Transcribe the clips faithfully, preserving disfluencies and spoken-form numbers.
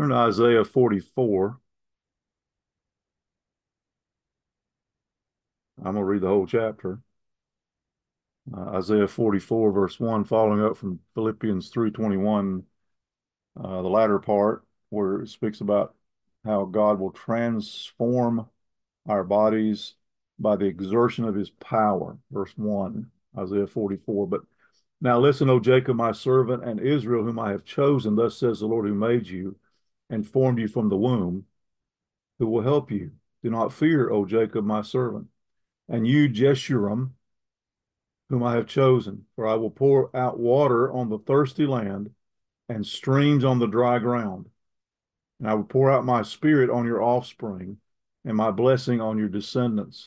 Turn to Isaiah forty-four. I'm going to read the whole chapter. Uh, Isaiah forty-four, verse one, following up from Philippians three twenty-one, uh, the latter part, where it speaks about how God will transform our bodies by the exertion of his power. Verse one, Isaiah forty-four. But now listen, O Jacob, my servant, and Israel, whom I have chosen. Thus says the Lord who made you and formed you from the womb, who will help you. Do not fear, O Jacob, my servant, and you, Jeshurun, whom I have chosen, for I will pour out water on the thirsty land and streams on the dry ground. And I will pour out my spirit on your offspring and my blessing on your descendants.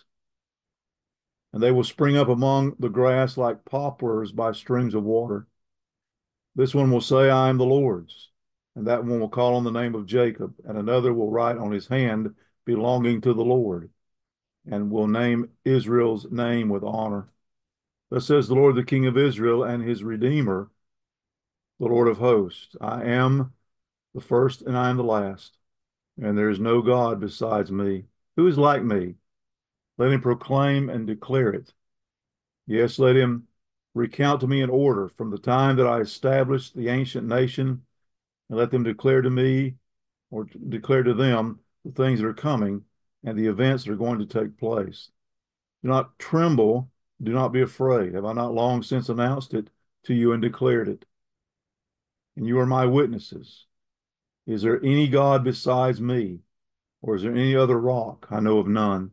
And they will spring up among the grass like poplars by streams of water. This one will say, I am the Lord's. And that one will call on the name of Jacob. And another will write on his hand, belonging to the Lord, and will name Israel's name with honor. Thus says the Lord, the King of Israel and his Redeemer, the Lord of hosts. I am the first and I am the last, and there is no God besides me. Who is like me? Let him proclaim and declare it. Yes, let him recount to me in order from the time that I established the ancient nation, and let them declare to me or declare to them the things that are coming and the events that are going to take place. Do not tremble, do not be afraid. Have I not long since announced it to you and declared it? And you are my witnesses. Is there any God besides me, or is there any other rock? I know of none.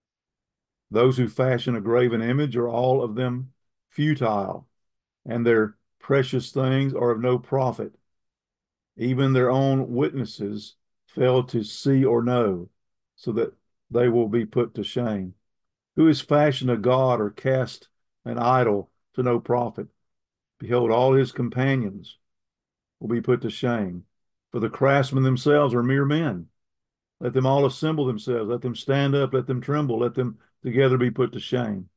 Those who fashion a graven image are all of them futile, and their precious things are of no profit. Even their own witnesses fail to see or know, so that they will be put to shame. Who has fashioned a god or cast an idol to no profit? Behold, all his companions will be put to shame. For the craftsmen themselves are mere men. Let them all assemble themselves. Let them stand up. Let them tremble. Let them together be put to shame.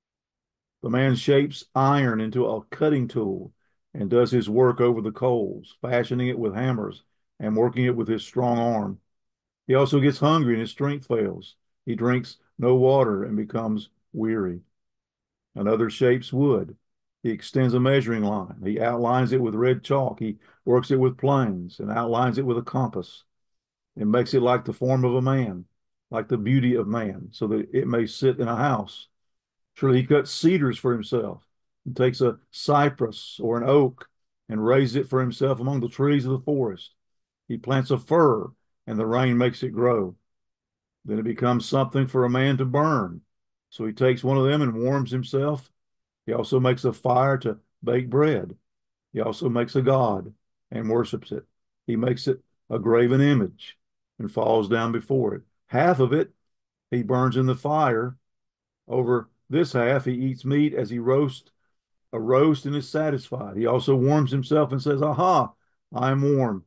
The man shapes iron into a cutting tool and does his work over the coals, fashioning it with hammers and working it with his strong arm. He also gets hungry and his strength fails. He drinks no water and becomes weary. Another shapes wood. He extends a measuring line. He outlines it with red chalk. He works it with planes and outlines it with a compass. And makes it like the form of a man, like the beauty of man, so that it may sit in a house. Surely he cuts cedars for himself and takes a cypress or an oak and raises it for himself among the trees of the forest. He plants a fir and the rain makes it grow. Then it becomes something for a man to burn. So he takes one of them and warms himself. He also makes a fire to bake bread. He also makes a god and worships it. He makes it a graven image and falls down before it. Half of it he burns in the fire. Over this half he eats meat as he roasts a roast and is satisfied. He also warms himself and says, Aha, I am warm.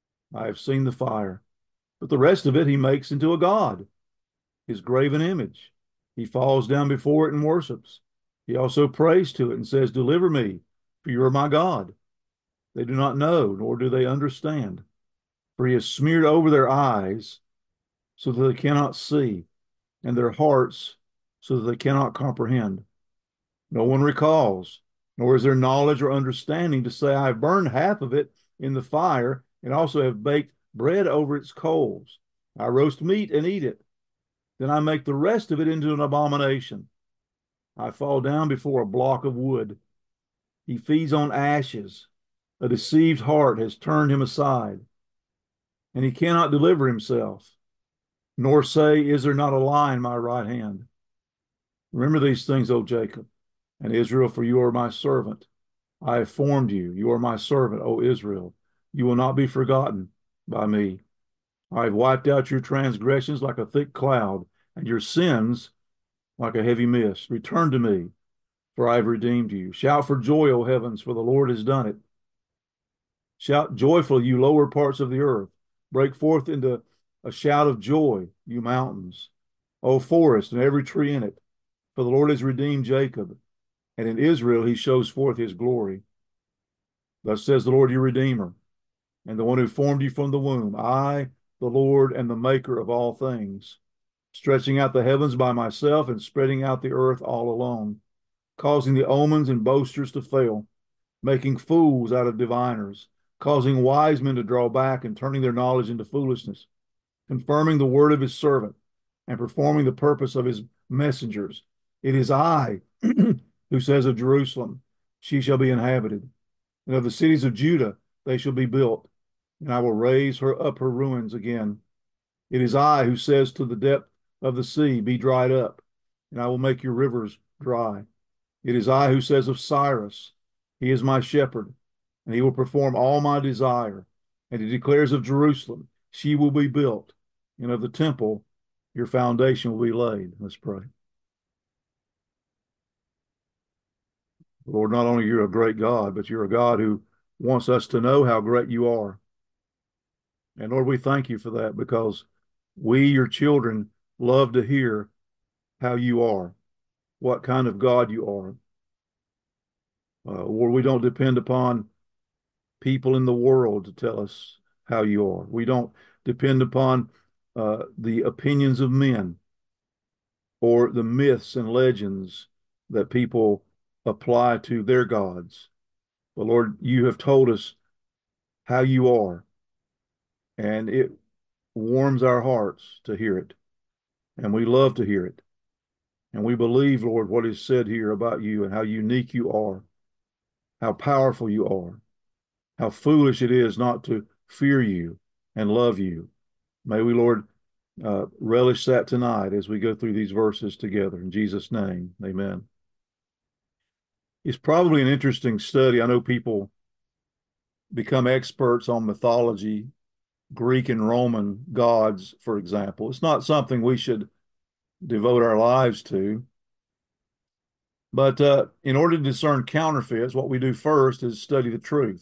I have seen the fire. But the rest of it he makes into a god, his graven image. He falls down before it and worships. He also prays to it and says, Deliver me, for you are my God. They do not know, nor do they understand. For he has smeared over their eyes so that they cannot see, and their hearts so that they cannot comprehend. No one recalls, nor is there knowledge or understanding to say, I have burned half of it in the fire, and also have baked bread over its coals. I roast meat and eat it. Then I make the rest of it into an abomination. I fall down before a block of wood. He feeds on ashes. A deceived heart has turned him aside, and he cannot deliver himself, nor say, Is there not a lie in my right hand? Remember these things, O Jacob, and Israel, for you are my servant. I have formed you. You are my servant, O Israel. You will not be forgotten by me. I have wiped out your transgressions like a thick cloud, and your sins like a heavy mist. Return to me, for I have redeemed you. Shout for joy, O heavens, for the Lord has done it. Shout joyfully, you lower parts of the earth. Break forth into a shout of joy, you mountains. O forest and every tree in it, for the Lord has redeemed Jacob, and in Israel he shows forth his glory. Thus says the Lord your Redeemer, and the one who formed you from the womb. I, the Lord, and the maker of all things, stretching out the heavens by myself and spreading out the earth all alone, causing the omens and boasters to fail, making fools out of diviners, causing wise men to draw back and turning their knowledge into foolishness, confirming the word of his servant and performing the purpose of his messengers. It is I who says of Jerusalem, she shall be inhabited, and of the cities of Judah, they shall be built, and I will raise her up her ruins again. It is I who says to the depth of the sea, be dried up, and I will make your rivers dry. It is I who says of Cyrus, he is my shepherd, and he will perform all my desire. And he declares of Jerusalem, she will be built, and of the temple, your foundation will be laid. Let's pray. Lord, not only you're a great God, but you're a God who wants us to know how great you are. And Lord, we thank you for that, because we, your children, love to hear how you are, what kind of God you are. Uh, Lord, we don't depend upon people in the world to tell us how you are. We don't depend upon uh, the opinions of men or the myths and legends that people apply to their gods. But Lord, you have told us how you are, and it warms our hearts to hear it. And we love to hear it. And we believe, Lord, what is said here about you and how unique you are, how powerful you are, how foolish it is not to fear you and love you. May we, Lord, uh, relish that tonight as we go through these verses together. In Jesus' name, amen. It's probably an interesting study. I know people become experts on mythology, Greek and Roman gods, for example. It's not something we should devote our lives to. But uh, in order to discern counterfeits, what we do first is study the truth.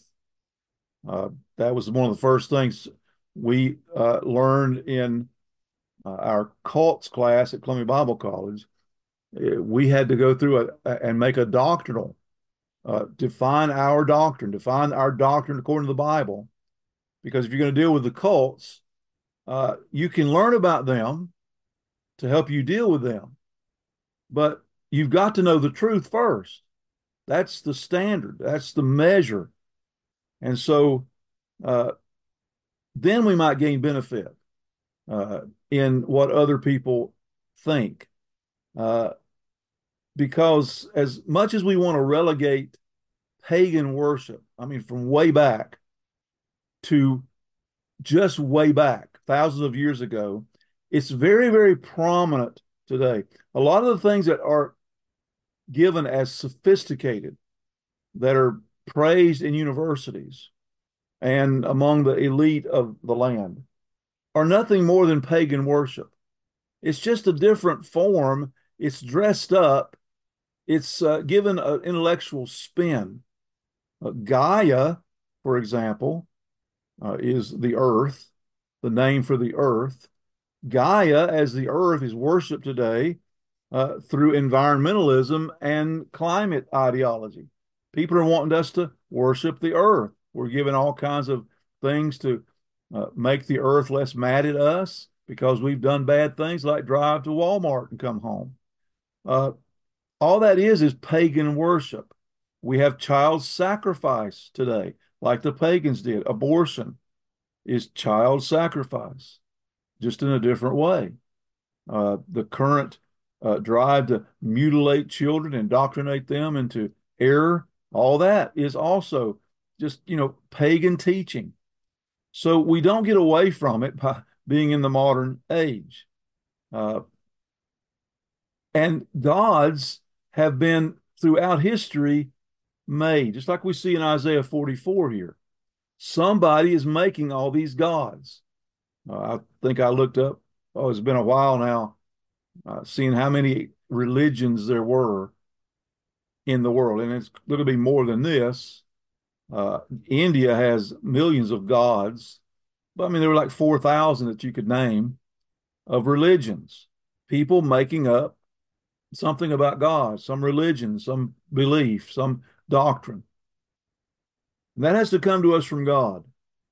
Uh, that was one of the first things we uh, learned in uh, our cults class at Columbia Bible College. Uh, We had to go through a, and make a doctrinal, uh, define our doctrine, define our doctrine according to the Bible. Because if you're going to deal with the cults, uh, you can learn about them to help you deal with them. But you've got to know the truth first. That's the standard. That's the measure. And so uh, then we might gain benefit uh, in what other people think. Uh, because as much as we want to relegate pagan worship, I mean, from way back to just way back, thousands of years ago, it's very, very prominent today. A lot of the things that are given as sophisticated, that are praised in universities and among the elite of the land, are nothing more than pagan worship. It's just a different form. It's dressed up. It's uh, given an intellectual spin. Uh, Gaia, for example, uh, is the earth, the name for the earth. Gaia, as the earth, is worshiped today uh, through environmentalism and climate ideology. People are wanting us to worship the earth. We're given all kinds of things to uh, make the earth less mad at us because we've done bad things like drive to Walmart and come home. Uh, all that is is pagan worship. We have child sacrifice today, like the pagans did. Abortion is child sacrifice, just in a different way. Uh, the current uh, drive to mutilate children, indoctrinate them into error, all that is also just, you know, pagan teaching. So we don't get away from it by being in the modern age. Uh, and gods have been throughout history made, just like we see in Isaiah forty-four here. Somebody is making all these gods. Uh, I think I looked up, oh, it's been a while now, uh, seeing how many religions there were in the world. And it's going to be more than this. Uh, India has millions of gods, but I mean, there were like four thousand that you could name of religions, people making up something about God, some religion, some belief, some doctrine. And that has to come to us from God.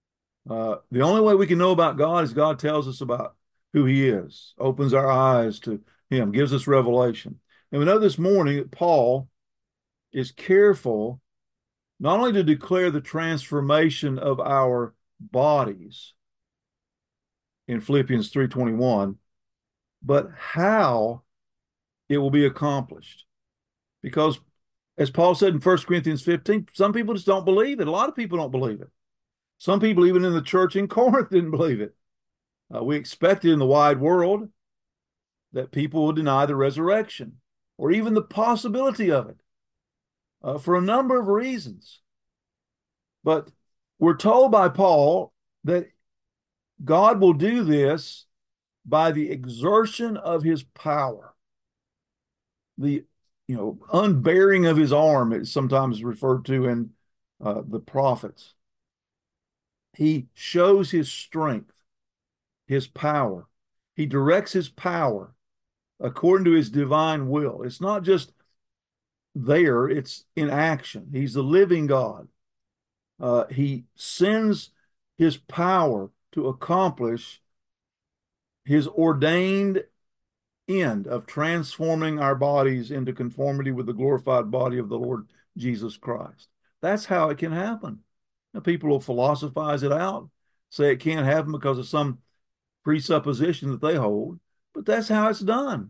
Uh, the only way we can know about God is God tells us about who he is, opens our eyes to him, gives us revelation. And we know this morning that Paul is careful not only to declare the transformation of our bodies in Philippians three twenty-one, but how it will be accomplished. Because as Paul said in First Corinthians fifteen, some people just don't believe it. A lot of people don't believe it. Some people, even in the church in Corinth, didn't believe it. Uh, we expected in the wide world that people would deny the resurrection or even the possibility of it uh, for a number of reasons. But we're told by Paul that God will do this by the exertion of his power, the you know unbearing of his arm is sometimes referred to in uh, the prophets. He shows his strength, his power. He directs his power according to his divine will. It's not just there, it's in action. He's the living God. Uh, he sends his power to accomplish his ordained end of transforming our bodies into conformity with the glorified body of the Lord Jesus Christ. That's how it can happen. Now, people will philosophize it out, say it can't happen because of some presupposition that they hold, but that's how it's done.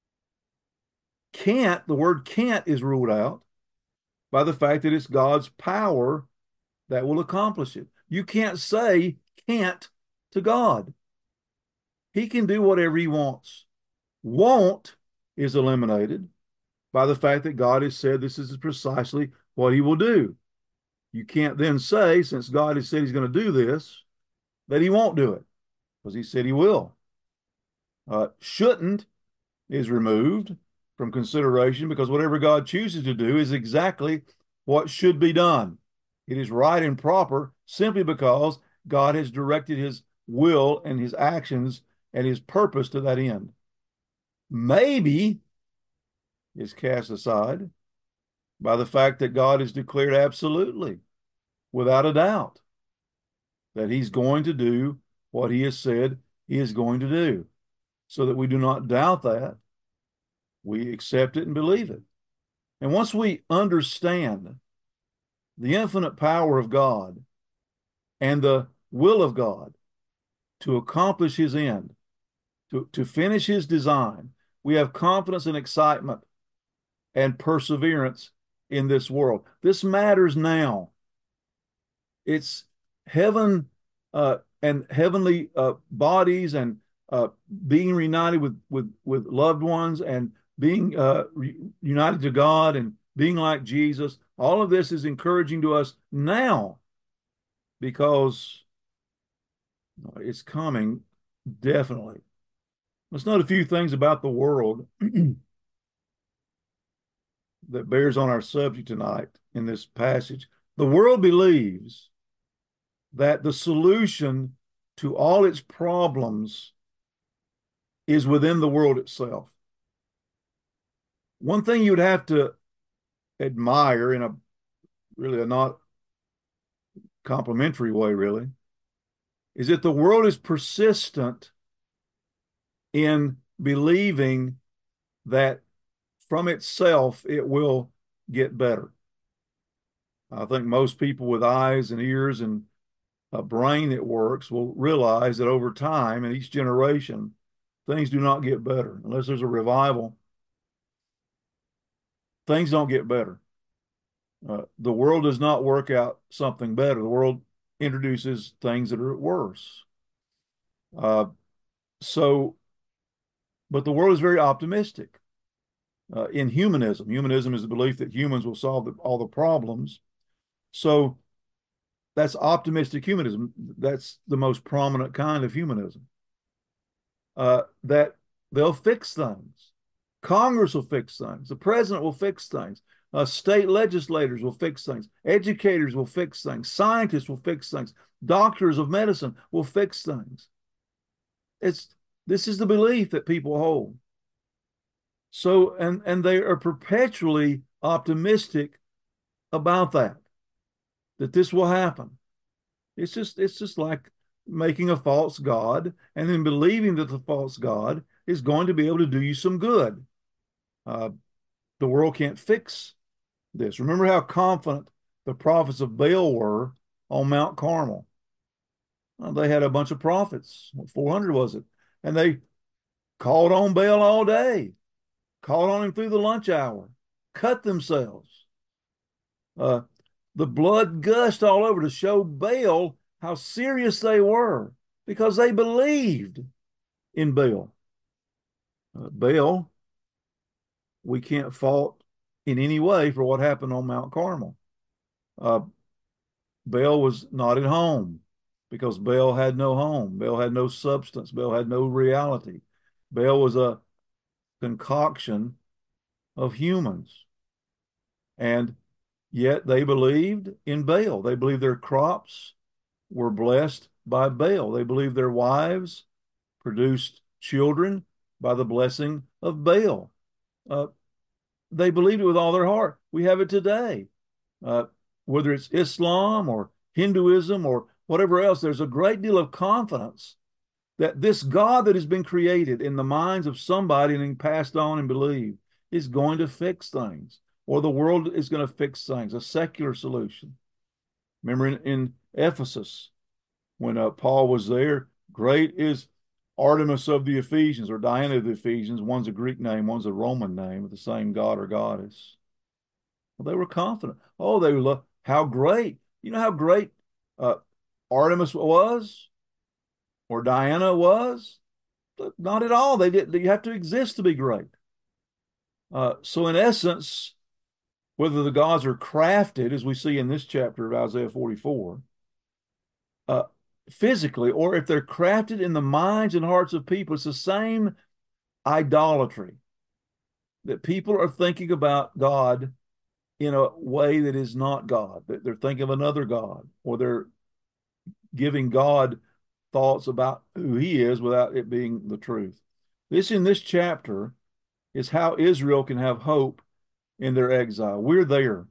Can't, the word can't is ruled out by the fact that it's God's power that will accomplish it. You can't say can't to God. He can do whatever he wants. Won't is eliminated by the fact that God has said this is precisely what he will do. You can't then say, since God has said he's going to do this, that he won't do it, because he said he will. Uh, shouldn't is removed from consideration because whatever God chooses to do is exactly what should be done. It is right and proper simply because God has directed his will and his actions and his purpose to that end. Maybe is cast aside by the fact that God has declared absolutely, without a doubt, that he's going to do what he has said he is going to do, so that we do not doubt that. We accept it and believe it. And once we understand the infinite power of God and the will of God to accomplish his end, to, to finish his design, we have confidence and excitement and perseverance in this world. This matters now. It's heaven uh, and heavenly uh, bodies and uh, being reunited with, with, with loved ones and being uh, re- united to God and being like Jesus. All of this is encouraging to us now because it's coming definitely. Let's note a few things about the world that bears on our subject tonight in this passage. The world believes that the solution to all its problems is within the world itself. One thing you'd have to admire in a really a not complimentary way, really, is that the world is persistent in believing that from itself it will get better. I think most people with eyes and ears and a brain that works will realize that over time in each generation, things do not get better. Unless there's a revival, things don't get better. Uh, the world does not work out something better. The world introduces things that are worse. Uh, so, but the world is very optimistic uh, in humanism. Humanism is the belief that humans will solve the, all the problems. So that's optimistic humanism. That's the most prominent kind of humanism. Uh, that they'll fix things. Congress will fix things. The president will fix things. Uh, state legislators will fix things. Educators will fix things. Scientists will fix things. Doctors of medicine will fix things. It's this is the belief that people hold. So, and and they are perpetually optimistic about that, that this will happen. It's just it's just like making a false god and then believing that the false god is going to be able to do you some good. Uh, the world can't fix this. Remember how confident the prophets of Baal were on Mount Carmel. Well, they had a bunch of prophets. four hundred was it? And they called on Baal all day, called on him through the lunch hour, cut themselves. Uh, the blood gushed all over to show Baal how serious they were because they believed in Baal. Uh, Baal, we can't fault in any way for what happened on Mount Carmel. Uh, Baal was not at home because Baal had no home. Baal had no substance. Baal had no reality. Baal was a concoction of humans. And yet they believed in Baal. They believed their crops were blessed by Baal. They believed their wives produced children by the blessing of Baal. Uh, they believed it with all their heart. We have it today. Uh, whether it's Islam or Hinduism or whatever else, there's a great deal of confidence that this God that has been created in the minds of somebody and passed on and believed is going to fix things, or the world is going to fix things, a secular solution. Remember in, in Ephesus, when uh, Paul was there, great is Artemis of the Ephesians, or Diana of the Ephesians. One's a Greek name, one's a Roman name, with the same god or goddess. Well, they were confident. Oh, they were, how great. You know how great uh, Artemis was? Or Diana was? Not at all. They didn't. You have to exist to be great. Uh, so in essence, whether the gods are crafted, as we see in this chapter of Isaiah forty-four, uh, physically, or if they're crafted in the minds and hearts of people, it's the same idolatry that people are thinking about God in a way that is not God. That they're thinking of another God, or they're giving God thoughts about who he is without it being the truth. This in this chapter is how Israel can have hope in their exile. We're there.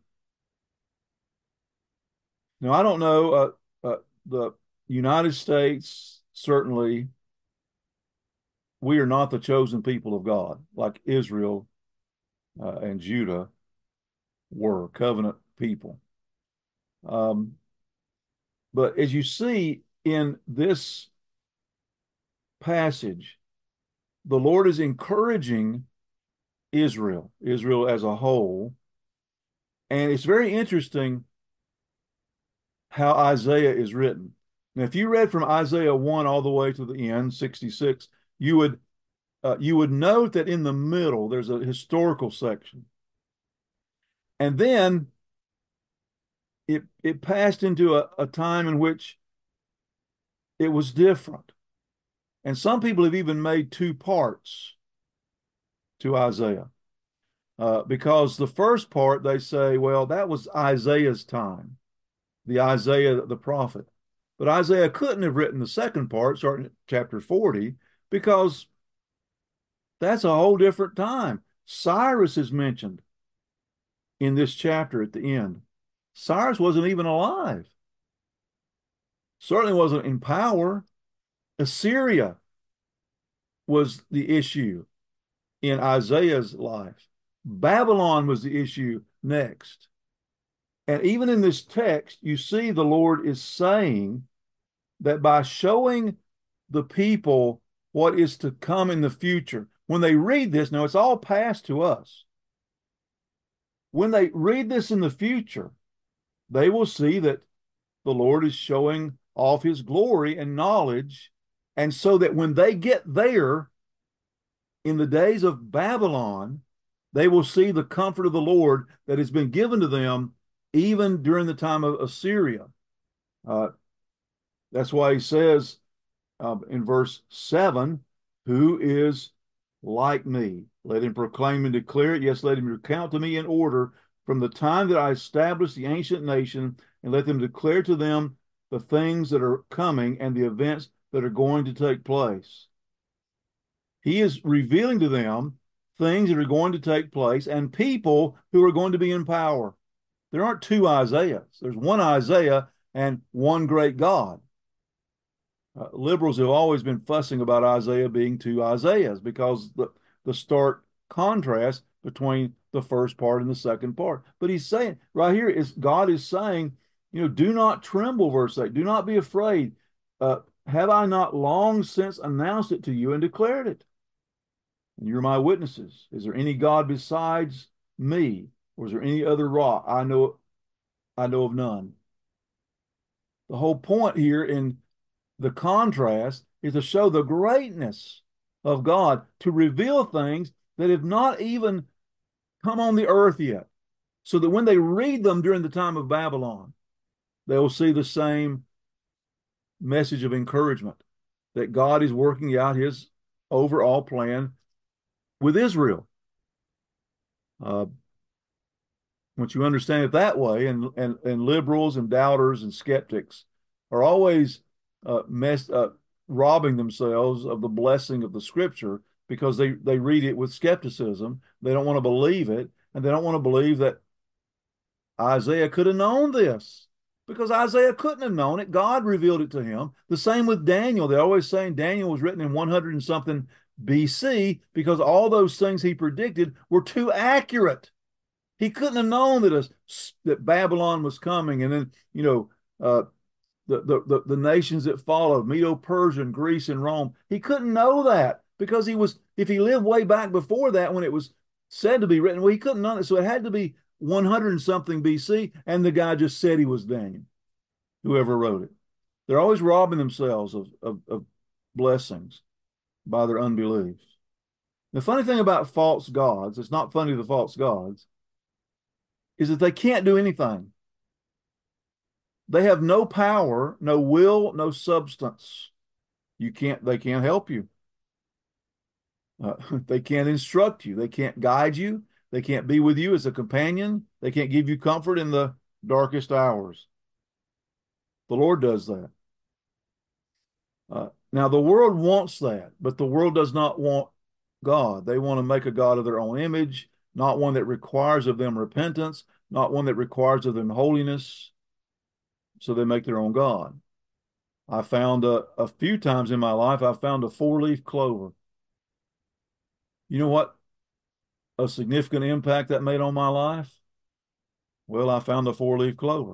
Now, I don't know, uh, uh, the United States, certainly, we are not the chosen people of God, like Israel uh, and Judah were, covenant people. Um, but as you see in this passage, the Lord is encouraging Israel, Israel as a whole. And it's very interesting how Isaiah is written. Now, if you read from Isaiah one all the way to the end, sixty-six, you would uh, you would note that in the middle there's a historical section. And then it it passed into a, a time in which it was different. And some people have even made two parts to Isaiah. Uh, because the first part, they say, well, that was Isaiah's time, the Isaiah, the prophet. But Isaiah couldn't have written the second part, starting at chapter forty, because that's a whole different time. Cyrus is mentioned in this chapter at the end. Cyrus wasn't even alive, certainly wasn't in power. Assyria was the issue in Isaiah's life. Babylon was the issue next. And even in this text, you see the Lord is saying that by showing the people what is to come in the future, when they read this, now it's all past to us. When they read this in the future, they will see that the Lord is showing off his glory and knowledge. And so that when they get there in the days of Babylon, they will see the comfort of the Lord that has been given to them even during the time of Assyria. Uh, that's why he says uh, in verse seven, who is like me? Let him proclaim and declare it. Yes, let him recount to me in order from the time that I established the ancient nation, and let them declare to them the things that are coming and the events that are going to take place. He is revealing to them things that are going to take place and people who are going to be in power. There aren't two Isaiahs. There's one Isaiah and one great God. Uh, liberals have always been fussing about Isaiah being two Isaiahs because the, the stark contrast between the first part and the second part. But he's saying right here is God is saying, you know, do not tremble, verse eight, do not be afraid. Uh, have I not long since announced it to you and declared it? And you're my witnesses. Is there any God besides me? Or is there any other rock? I know I know of none. The whole point here in the contrast is to show the greatness of God, to reveal things that have not even come on the earth yet, so that when they read them during the time of Babylon, they will see the same message of encouragement that God is working out his overall plan with Israel. Uh, once you understand it that way, and, and, and liberals and doubters and skeptics are always uh, mess, uh, robbing themselves of the blessing of the scripture because they, they read it with skepticism. They don't want to believe it, and they don't want to believe that Isaiah could have known this, because Isaiah couldn't have known it. God revealed it to him. The same with Daniel. They're always saying Daniel was written in one hundred and something B C because all those things he predicted were too accurate. He couldn't have known that, a, that Babylon was coming, and then, you know, uh, the, the, the, the nations that followed, Medo-Persia, Greece, and Rome. He couldn't know that because he was, if he lived way back before that when it was said to be written, well, he couldn't know it. So it had to be one hundred and something B C, and the guy just said he was Daniel, whoever wrote it. They're always robbing themselves of, of, of blessings by their unbelief. The funny thing about false gods, it's not funny to the false gods, is that they can't do anything. They have no power, no will, no substance. You can't, they can't help you. Uh, they can't instruct you. They can't guide you. They can't be with you as a companion. They can't give you comfort in the darkest hours. The Lord does that. Uh, now, the world wants that, but the world does not want God. They want to make a God of their own image, not one that requires of them repentance, not one that requires of them holiness. So they make their own God. I found a, a few times in my life, I found a four-leaf clover. You know what a significant impact that made on my life? Well, I found a four-leaf clover.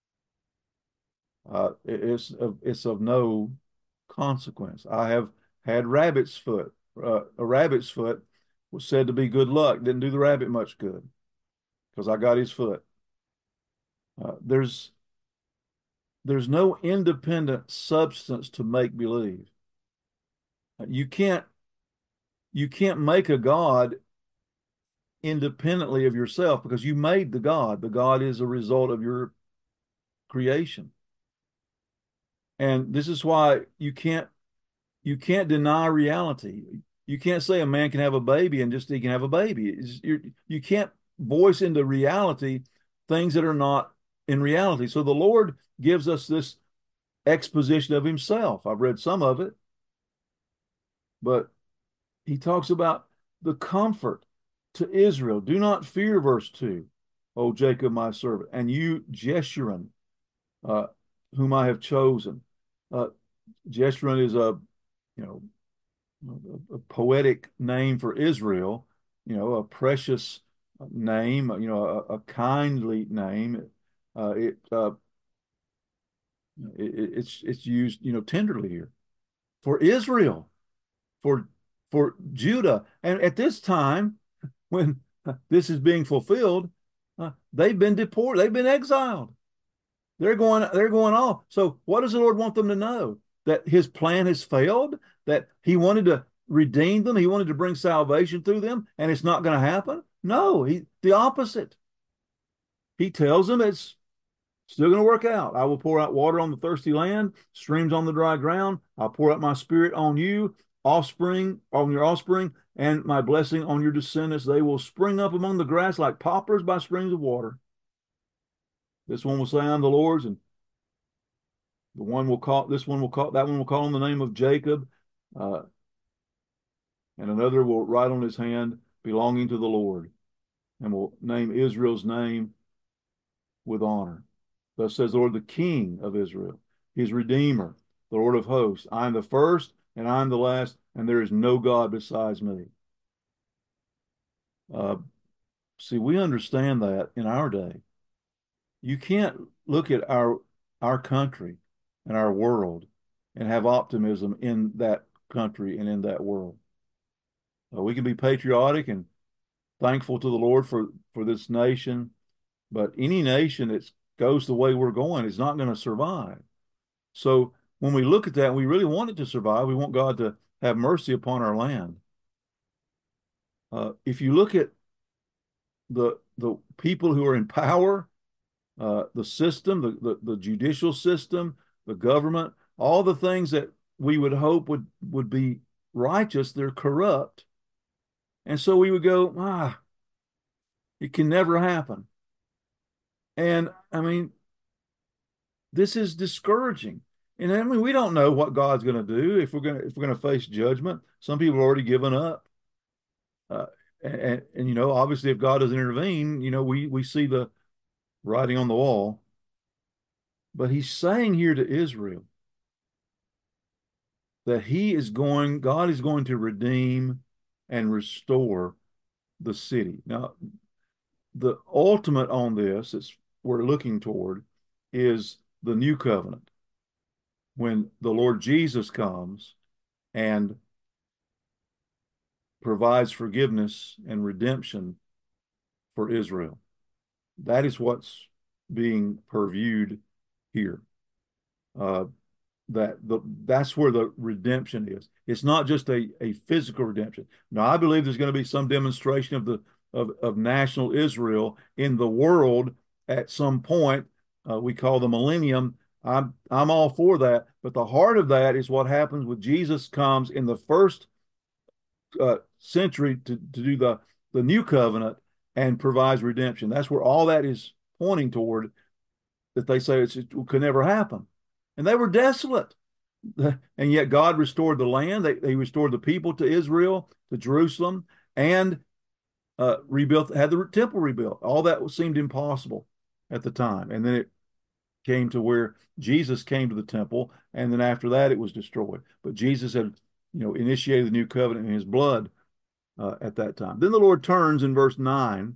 Uh, it, it's, of, it's of no consequence. I have had rabbit's foot. Uh, a rabbit's foot was said to be good luck. Didn't do the rabbit much good because I got his foot. Uh, there's there's no independent substance to make believe. You can't you can't make a God independently of yourself because you made the God. The God is a result of your creation. And this is why you can't you can't deny reality. You can't say a man can have a baby and just he can have a baby. You're, you can't voice into reality things that are not in reality. So the Lord gives us this exposition of himself. I've read some of it, but he talks about the comfort to Israel. Do not fear, verse two, O Jacob, my servant, and you, Jeshurun, uh, whom I have chosen. Uh, Jeshurun is a, you know, a, a poetic name for Israel, you know, a precious name, you know, a, a kindly name. Uh, it, uh, it it's it's used, you know, tenderly here for Israel, for for Judah, and at this time when this is being fulfilled, uh, they've been deported, they've been exiled. They're going, they're going off. So what does the Lord want them to know? That his plan has failed, that he wanted to redeem them, he wanted to bring salvation through them, and it's not going to happen? No, he the opposite. He tells them it's still going to work out. I will pour out water on the thirsty land, streams on the dry ground. I'll pour out my spirit on you, offspring, on your offspring, and my blessing on your descendants. They will spring up among the grass like poplars by springs of water. This one will say, I'm the Lord's, and the one will call, this one will call, that one will call on the name of Jacob, uh, and another will write on his hand, belonging to the Lord, and will name Israel's name with honor. Thus says the Lord, the King of Israel, his Redeemer, the Lord of hosts. I am the first and I am the last, and there is no God besides me. Uh, see, we understand that in our day. You can't look at our our country and our world and have optimism in that country and in that world. Uh, we can be patriotic and thankful to the Lord for for this nation, but any nation that goes the way we're going is not going to survive. So when we look at that, we really want it to survive. We want God to have mercy upon our land. Uh, if you look at the the people who are in power, uh, the system, the, the the judicial system, the government, all the things that we would hope would would be righteous, they're corrupt. And so we would go, ah, it can never happen. And I mean, this is discouraging. And I mean, we don't know what God's going to do if we're going to if we're going to face judgment. Some people have already given up. Uh, and, and you know, obviously, if God doesn't intervene, you know, we we see the writing on the wall. But He's saying here to Israel that He is going, God is going to redeem and restore the city. Now, the ultimate on this is we're looking toward is the new covenant when the Lord Jesus comes and provides forgiveness and redemption for Israel. That is what's being purviewed here. Uh, that the that's where the redemption is. It's not just a, a physical redemption. Now, I believe there's going to be some demonstration of the of, of national Israel in the world at some point. Uh, we call the millennium. I'm I'm all for that, but the heart of that is what happens when Jesus comes in the first uh, century to, to do the the new covenant and provides redemption. That's where all that is pointing toward. That they say it's, it could never happen, and they were desolate. And yet God restored the land. They, they restored the people to Israel, to Jerusalem, and uh, rebuilt, had the temple rebuilt. All that seemed impossible at the time. And then it came to where Jesus came to the temple, and then after that it was destroyed. But Jesus had, you know, initiated the new covenant in His blood uh, at that time. Then the Lord turns in verse nine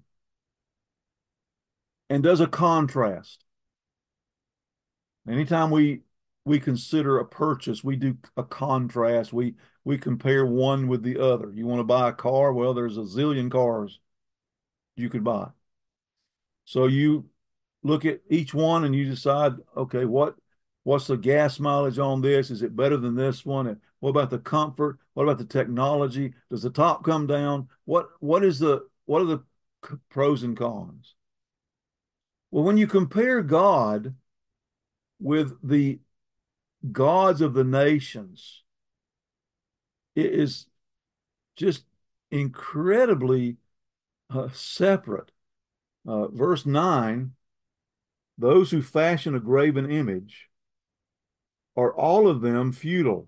and does a contrast. Anytime we we consider a purchase, we do a contrast. We we compare one with the other. You want to buy a car? Well, there's a zillion cars you could buy. So you look at each one and you decide, okay, what what's the gas mileage on this? Is it better than this one? And what about the comfort? What about the technology? Does the top come down? What what is the what are the pros and cons? Well, when you compare God with the gods of the nations, it is just incredibly uh, separate. Uh, verse nine, those who fashion a graven image are all of them futile,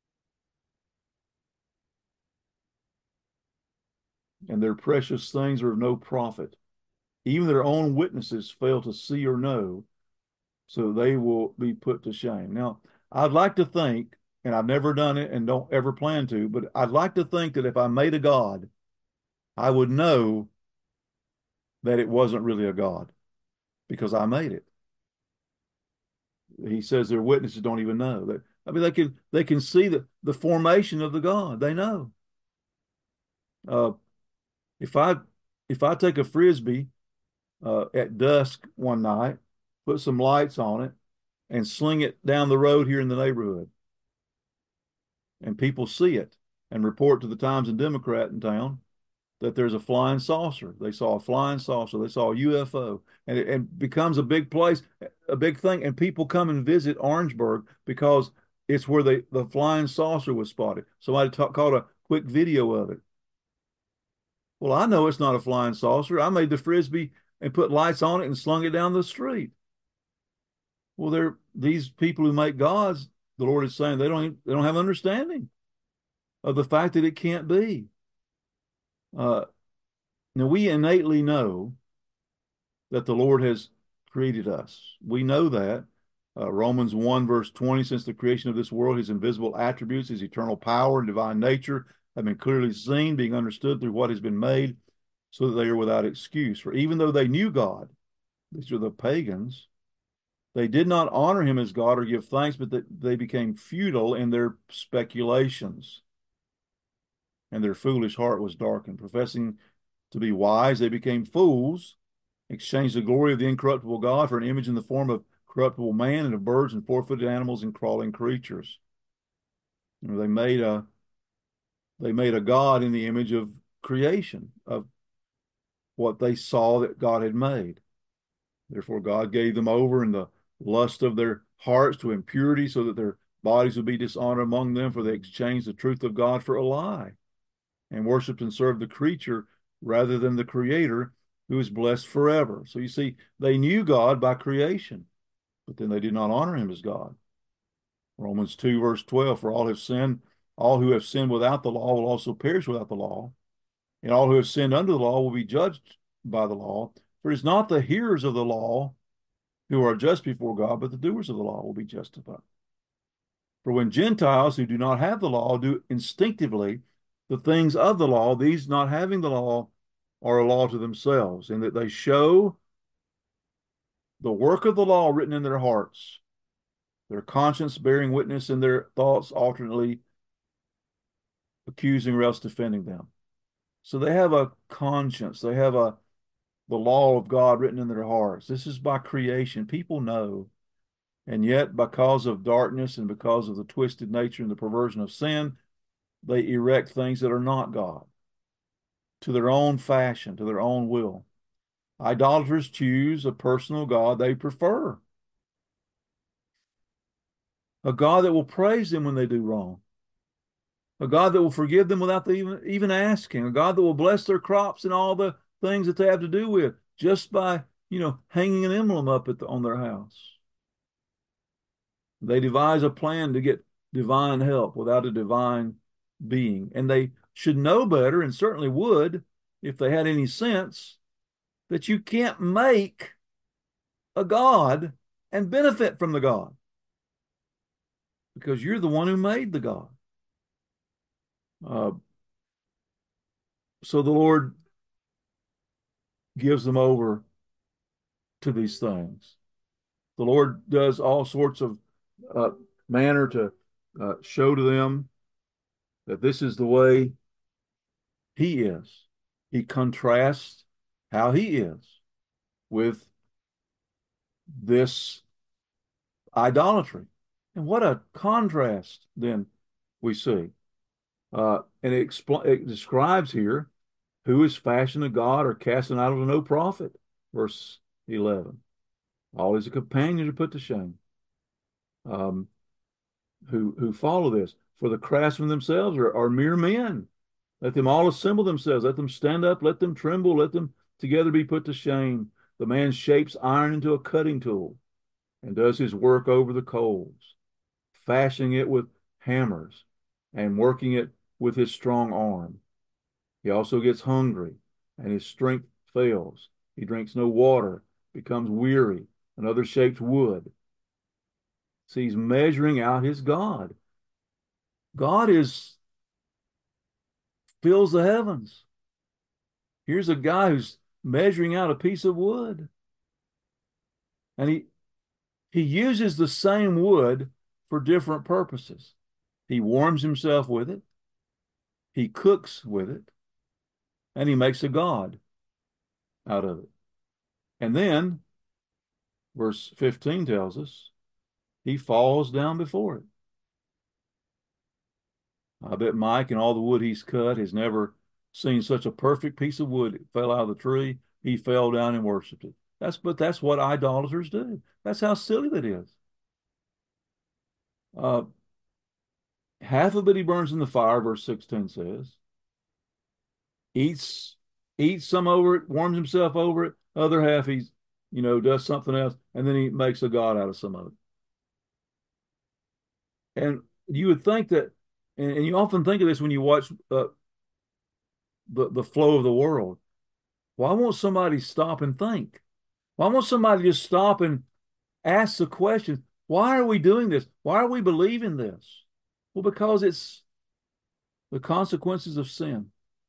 and their precious things are of no profit. Even their own witnesses fail to see or know, so they will be put to shame. Now, I'd like to think, and I've never done it and don't ever plan to, but I'd like to think that if I made a God, I would know that it wasn't really a God because I made it. He says their witnesses don't even know that. I mean, they can they can see the, the formation of the God. They know. Uh, if I if I take a frisbee uh, at dusk one night, put some lights on it, and sling it down the road here in the neighborhood, and people see it and report to the Times and Democrat in town that there's a flying saucer. They saw a flying saucer. They saw a U F O, and it, it becomes a big place, a big thing. And people come and visit Orangeburg because it's where they, the flying saucer was spotted. Somebody ta- caught a quick video of it. Well, I know it's not a flying saucer. I made the frisbee and put lights on it and slung it down the street. Well, they're these people who make gods. The Lord is saying they don't they don't have understanding of the fact that it can't be. Uh, now we innately know that the Lord has created us. We know that. Uh, Romans one, verse twenty, since the creation of this world, his invisible attributes, his eternal power and divine nature have been clearly seen, being understood through what has been made, so that they are without excuse. For even though they knew God, these are the pagans, they did not honor him as God or give thanks, but that they became futile in their speculations, and their foolish heart was darkened. Professing to be wise, they became fools, exchanged the glory of the incorruptible God for an image in the form of corruptible man and of birds and four-footed animals and crawling creatures. You know, they made a they made a God in the image of creation, of what they saw that God had made. Therefore, God gave them over in the lust of their hearts to impurity, so that their bodies would be dishonored among them, for they exchanged the truth of God for a lie, and worshiped and served the creature rather than the Creator, who is blessed forever. So you see, they knew God by creation, but then they did not honor him as God. Romans two, verse twelve, for all have sinned, all who have sinned without the law will also perish without the law, and all who have sinned under the law will be judged by the law. For it is not the hearers of the law who are just before God, but the doers of the law will be justified. For when Gentiles who do not have the law do instinctively the things of the law, these not having the law are a law to themselves, in that they show the work of the law written in their hearts, their conscience bearing witness, and their thoughts alternately accusing or else defending them. So they have a conscience. They have a the law of God written in their hearts. This is by creation. People know. And yet, because of darkness and because of the twisted nature and the perversion of sin, they erect things that are not God to their own fashion, to their own will. Idolaters choose a personal God they prefer, a God that will praise them when they do wrong, a God that will forgive them without them even, even asking, a God that will bless their crops and all the things that they have to do with just by, you know, hanging an emblem up at the, on their house. They devise a plan to get divine help without a divine being. And they should know better, and certainly would, if they had any sense, that you can't make a God and benefit from the God, because you're the one who made the God. Uh, so the Lord gives them over to these things. The Lord does all sorts of uh, manner to uh, show to them that this is the way he is. He contrasts how he is with this idolatry. And what a contrast then we see. Uh, and it, expl- it describes here who is fashioned a God or cast an idol to no profit. Verse eleven. All is a companion to put to shame. Um, who, who follow this. For the craftsmen themselves are, are mere men. Let them all assemble themselves. Let them stand up. Let them tremble. Let them together be put to shame. The man shapes iron into a cutting tool and does his work over the coals, fashioning it with hammers and working it with his strong arm. He also gets hungry and his strength fails. He drinks no water, becomes weary, and other shapes wood. So he's measuring out his God. God is fills the heavens. Here's a guy who's measuring out a piece of wood. And he he uses the same wood for different purposes. He warms himself with it, he cooks with it, and he makes a god out of it. And then, verse fifteen tells us, he falls down before it. I bet Mike and all the wood he's cut has never seen such a perfect piece of wood. It fell out of the tree. He fell down and worshiped it. That's but that's what idolaters do. That's how silly that is. Uh, half of it he burns in the fire, verse sixteen says. Eats eats some over it, warms himself over it. Other half he's, you know, does something else, and then he makes a god out of some of it. And you would think that, and, and you often think of this when you watch uh, the the flow of the world. Why won't somebody stop and think? Well, I want somebody to just stop and ask the question, why are we doing this? Why are we believing this? Well, because it's the consequences of sin.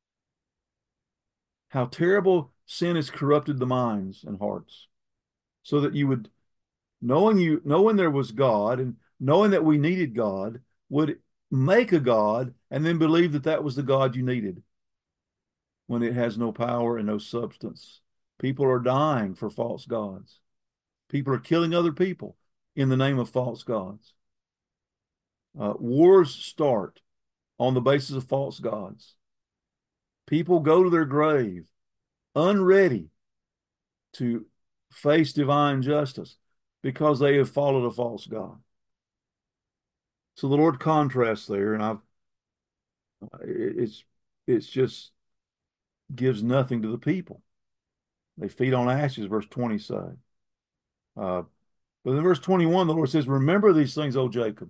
How terrible sin has corrupted the minds and hearts. So that you would, knowing you, knowing there was God and knowing that we needed God, would make a God and then believe that that was the God you needed when it has no power and no substance. People are dying for false gods. People are killing other people in the name of false gods. Uh, wars start on the basis of false gods. People go to their grave unready to face divine justice because they have followed a false god. So the Lord contrasts there, and I've it's it's just gives nothing to the people. They feed on ashes, verse twenty says. Uh, but in verse twenty-one, the Lord says, "Remember these things, O Jacob.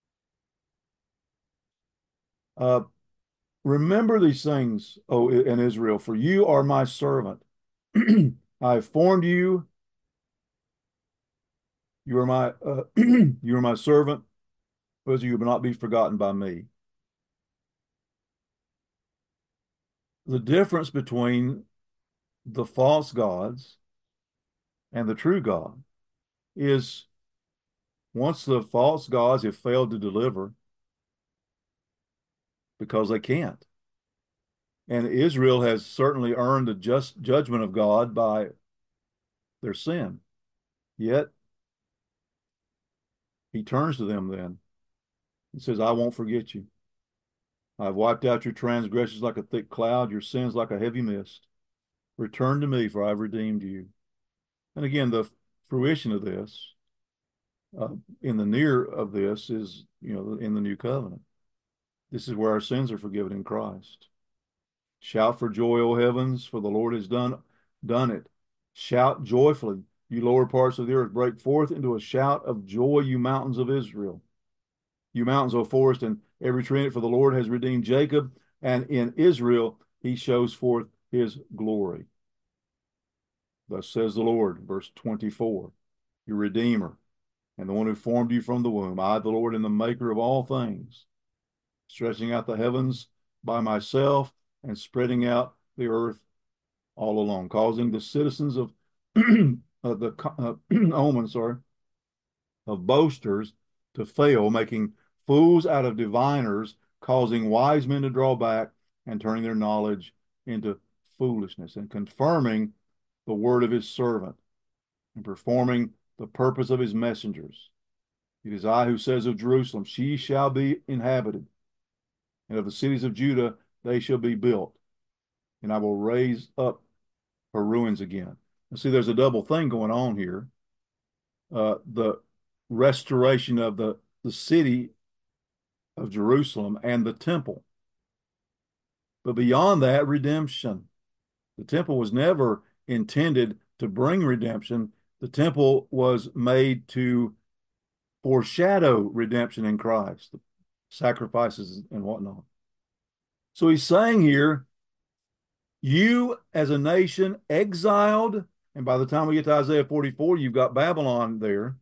Uh, remember these things, O in Israel, for you are my servant. I have formed you. You are my uh, you are my servant, because you will not be forgotten by me." The difference between the false gods and the true God is once the false gods have failed to deliver because they can't. And Israel has certainly earned the just judgment of God by their sin. Yet he turns to them then and says, I won't forget you. I've wiped out your transgressions like a thick cloud, your sins like a heavy mist. Return to me, for I've redeemed you. And again, the fruition of this, uh, in the near of this, is, you know, in the new covenant. This is where our sins are forgiven in Christ. Shout for joy, O heavens, for the Lord has done done it. Shout joyfully, you lower parts of the earth. Break forth into a shout of joy, you mountains of Israel. You mountains, O forest, and every tree in it, for the Lord has redeemed Jacob, and in Israel he shows forth his glory. Thus says the Lord, verse twenty-four, your Redeemer, and the one who formed you from the womb. I, the Lord, am the maker of all things, stretching out the heavens by myself and spreading out the earth all along, causing the citizens of, of the uh, Omen, sorry, of boasters to fail, making fools out of diviners, causing wise men to draw back and turning their knowledge into foolishness, and confirming the word of his servant and performing the purpose of his messengers. It is I who says of Jerusalem, she shall be inhabited, and of the cities of Judah, they shall be built, and I will raise up her ruins again. And see, there's a double thing going on here. Uh, the restoration of the, the city of Jerusalem and the temple. But beyond that, redemption. The temple was never intended to bring redemption. The temple was made to foreshadow redemption in Christ, the sacrifices and whatnot. So he's saying here, you as a nation exiled, and by the time we get to Isaiah forty-four, you've got Babylon there.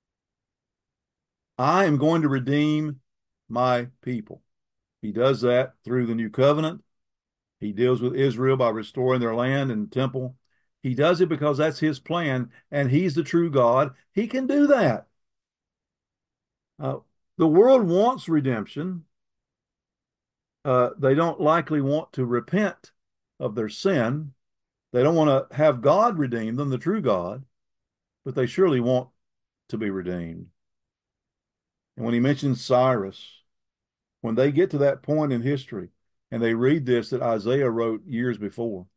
I am going to redeem my people. He does that through the new covenant. He deals with Israel by restoring their land and temple. He does it because that's his plan, and he's the true God. He can do that. Uh, the world wants redemption. Uh, they don't likely want to repent of their sin. They don't want to have God redeem them, the true God, but they surely want to be redeemed. And when he mentions Cyrus, when they get to that point in history and they read this that Isaiah wrote years before,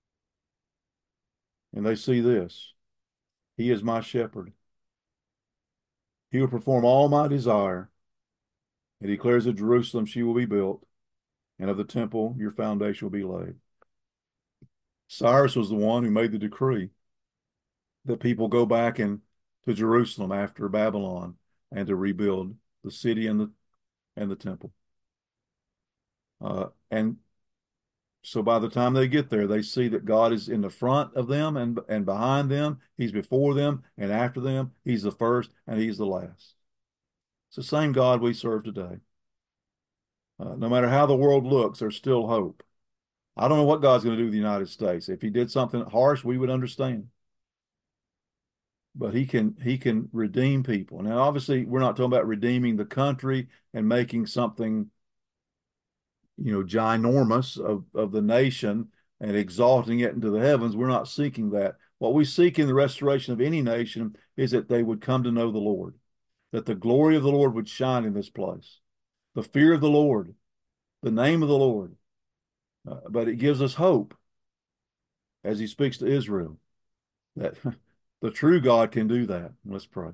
and they see this, he is my shepherd. He will perform all my desire. It declares of Jerusalem she will be built, and of the temple your foundation will be laid. Cyrus was the one who made the decree that people go back in to Jerusalem after Babylon and to rebuild the city and the and the temple. Uh, and So by the time they get there, they see that God is in the front of them and and behind them. He's before them and after them. He's the first and he's the last. It's the same God we serve today. Uh, no matter how the world looks, there's still hope. I don't know what God's going to do with the United States. If he did something harsh, we would understand. But he can he can redeem people. Now, obviously, we're not talking about redeeming the country and making something, you know, ginormous of, of the nation and exalting it into the heavens. We're not seeking that. What we seek in the restoration of any nation is that they would come to know the Lord, that the glory of the Lord would shine in this place, the fear of the Lord, the name of the Lord. Uh, but it gives us hope as he speaks to Israel that the true God can do that. Let's pray.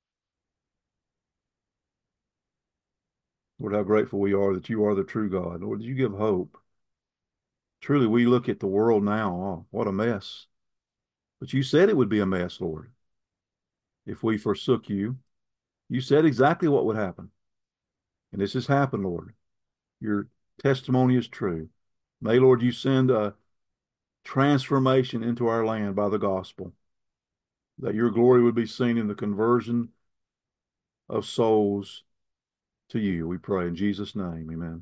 Lord, how grateful we are that you are the true God. Lord, you give hope. Truly, we look at the world now. Oh, what a mess. But you said it would be a mess, Lord, if we forsook you. You said exactly what would happen. And this has happened, Lord. Your testimony is true. May, Lord, you send a transformation into our land by the gospel, that your glory would be seen in the conversion of souls to you. We pray in Jesus' name. Amen.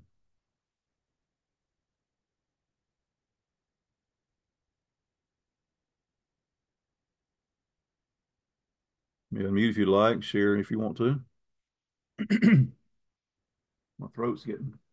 You unmute if you'd like, share if you want to. My throat's getting